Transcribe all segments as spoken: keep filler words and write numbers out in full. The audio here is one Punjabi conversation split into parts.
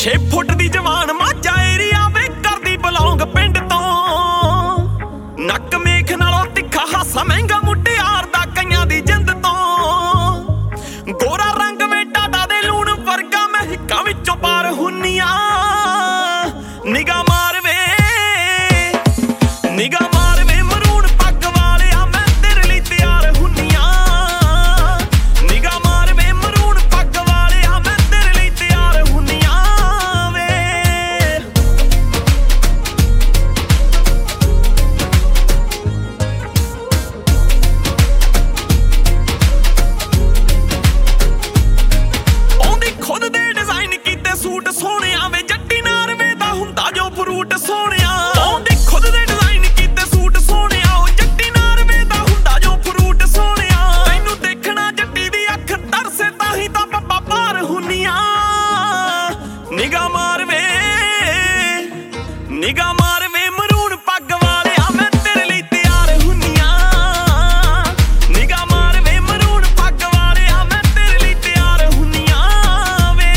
ਛੇ ਫੁੱਟ ਦੀ ਜਵਾਨ ਮਾਝਾ ਏਰੀਆ ਵੇ ਕਰਦੀ ਬਲੌਂਗ ਪਿੰਡ ਤੋਂ। ਨੱਕ ਮੇਖ ਨਾਲੋਂ ਤਿੱਖਾ ਹਾਸਾ ਮਹਿੰਗਾ ਮੁਟਿਆਰ ਦਾ ਕਈਆਂ ਦੀ ਜਿੰਦ ਤੋਂ। ਗੋਰਾ ਰੰਗ ਵੇ ਟਾਟਾ ਦੇ ਲੂਣ ਵਰਗਾ ਮੈਂ ਹਿੱਕਾਂ ਵਿੱਚੋਂ ਪਾਰ ਹੁੰਨੀਆਂ। ਨਿਗਾਹ ਮਾਰ ਵੇ ਨਿਗਾਹ ਮਾਰ ਵੇ ਮਰੂਨ ਪੱਗ ਵਾਲਿਆ ਮੈਂ ਤੇਰੇ ਲਈ ਤਿਆਰ ਹੁੰਨੀਆਂ। ਨਿਗਾਹ ਮਾਰ ਵੇ ਮਰੂਨ ਪੱਗ ਵਾਲਿਆ ਮੈਂ ਤੇਰੇ ਲਈ ਤਿਆਰ ਹੁੰਨੀਆਂ ਵੇ। ਆਉਂਦੀ ਖੁਦ ਦੇ ਡਿਜ਼ਾਈਨ ਕੀਤੇ ਸੂਟ ਸੋਹਣਿਆ ਵੇ ਜੱਟੀ ਨਾਰਵੇ ਦਾ ਹੁੰਦਾ ਜੋ ਫਰੂਟ ਸੋਹਣਿਆ। ਆਉਂਦੀ ਖੁਦ ਦੇ ਡਿਜ਼ਾਈਨ ਕੀਤੇ ਸੂਟ ਸੋਹਣਿਆ ਉਹ ਜੱਟੀ ਨਾਰਵੇ ਦਾ ਹੁੰਦਾ ਜੋ ਫਰੂਟ ਸੋਹਣਿਆ। ਤੈਨੂੰ ਦੇਖਣਾ ਜੱਟੀ ਦੀ ਅੱਖ ਤਰਸੇ ਤਾਂ ਹੀ ਤਾਂ ਪੱਪਾ ਪਾਰ ਹੁੰਨੀਆਂ। ਨਿਗਾਹ ਮਾਰ ਵੇ ਨਿਗਾਹ ਮਾਰ ਵੇ ਮਰੂਨ ਪੱਗ ਵਾਲਿਆ ਮੈਂ ਤੇਰੇ ਲਈ ਤਿਆਰ ਹੁੰਨੀਆਂ। ਨਿਗਾਹ ਮਾਰ ਵੇ ਮਰੂਨ ਪੱਗ ਵਾਲਿਆ ਮੈਂ ਤੇਰੇ ਲਈ ਤਿਆਰ ਹੁੰਨੀਆਂ ਵੇ।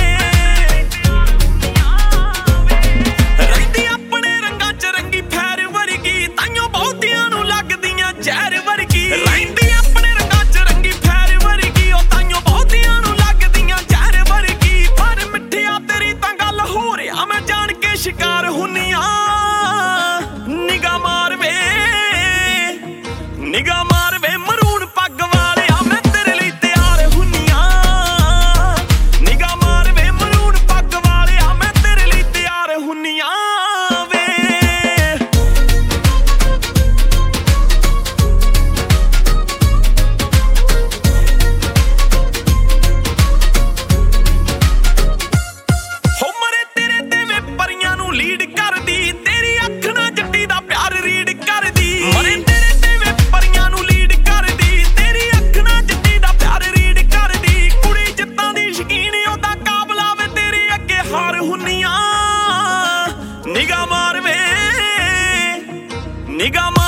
ਰਹਿੰਦੀ ਆਪਣੇ ਰੰਗਾਂ ਚ ਰੰਗੀ ਫੈਰ ਵਰਗੀ ਤਾਈਓ ਬਹੁਤਿਆਂ ਨੂੰ ਲੱਗਦੀਆਂ ਜ਼ਹਿਰ ਵਰਗੀ। ਰਹਿੰਦੀ ਆਪਣੇ ਰੰਗਾਂ ਚ ਰੰਗੀ ਫੈਰ ਵਰਗੀ ਉਹ ਤਾਈਓ ਬਹੁਤਿਆਂ ਨੂੰ ਲੱਗਦੀਆਂ ਜ਼ਹਿਰ ਵਰਗੀ। ਪਰ ਮਿੱਠਿਆ ਤੇਰੀ ਤਾਂ ਗੱਲ ਹੋ ਰਿਹਾ ਮੈਂ ਜਾਣ ਕੇ ਸ਼ਿਕਾਰ ਹੁੰਨੀਆਂ। ਨਿਗਾਹ ਮਾਰ ਵੇ ਨਿਗਾਹ ਮਾਰ ਵੇ ਮਰੂਨ ਪੱਗ ਵਾਲਿਆ ਮੈਂ ਤੇਰੇ ਲਈ ਤਿਆਰ ਹੁੰਨੀਆਂ। ਨਿਗਾਹ ਮਾਰ ਵੇ ਮਰੂਨ ਪੱਗ ਵਾਲਿਆ ਮੈਂ ਤੇਰੇ ਲਈ ਤਿਆਰ ਹੁੰਨੀਆਂ ਵੇ। ਹੋ ਮਰੇ ਤੇਰੇ ਤੇ ਵੇ ਪਰੀਆਂ ਨੂੰ ਲੀਡ ਕਰਦੀ ਤੇਰੀ ਅੱਖ ਨਾ ਜੱਟੀ ਦਾ ਪਿਆਰ ਰੀਡ ਕਰਦੀ। ਮਰੇ ਤੇਰੇ ਤੇ ਵੇ ਪਰੀਆਂ ਨੂੰ ਲੀਡ ਕਰਦੀ ਤੇਰੀ ਅੱਖ ਨਾ ਜੱਟੀ ਦਾ ਪਿਆਰ ਰੀਡ ਕਰਦੀ। ਕੁੜੀ ਜਿੱਤਾਂ ਦੀ ਸ਼ਕੀਨ ਉਹਦਾ ਕਾਬਲਾ ਵੇ ਤੇਰੇ ਅੱਗੇ ਹਾਰ ਹੁੰਨੀਆਂ। ਨਿਗਾਹ ਮਾਰ ਵੇ ਨਿਗਾਹ